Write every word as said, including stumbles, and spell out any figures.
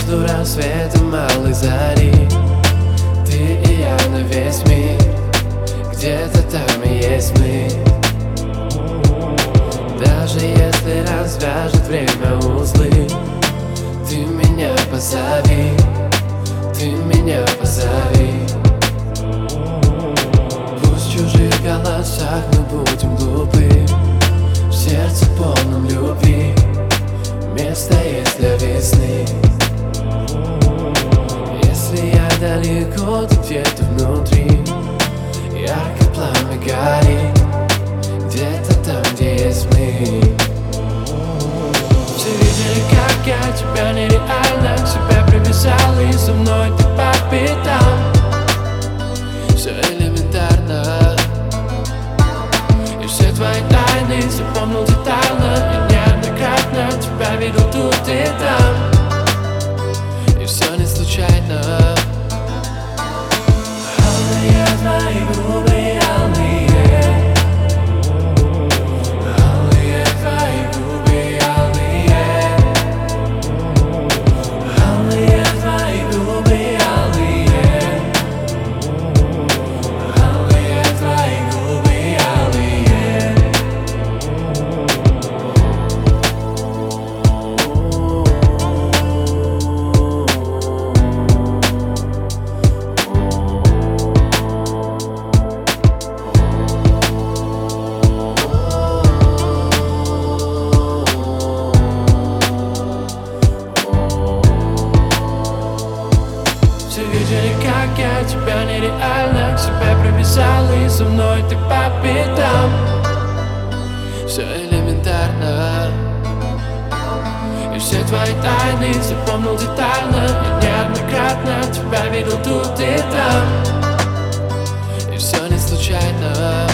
между рассветом малой зари. Ты и я на весь мир, где-то там и есть мы. Даже если развяжет время узлы, ты меня позови, ты меня позови. Пусть в чужих голосах мы будем глупы, в сердце полном любви место есть для весны. Если я далеко, ты где-то внутри, ярко пламя горит, где-то там, где есть мы. Все видели, как я тебя нереально к себе привязал, и со мной ты по пятам. Все элементарно, и все твои тайны запомнил детально. И неоднократно тебя видел тут и там, и все не случайно. Алые твои губы, алые, алые твои губы, алые, алые твои губы, алые, алые твои губы, алые. Все видели, как я тебя нереально к себе привязал, и со мной ты по пятам. Все элементарно, и все твои тайны запомнил детально. И неоднократно тебя видел тут и там, и все не случайно.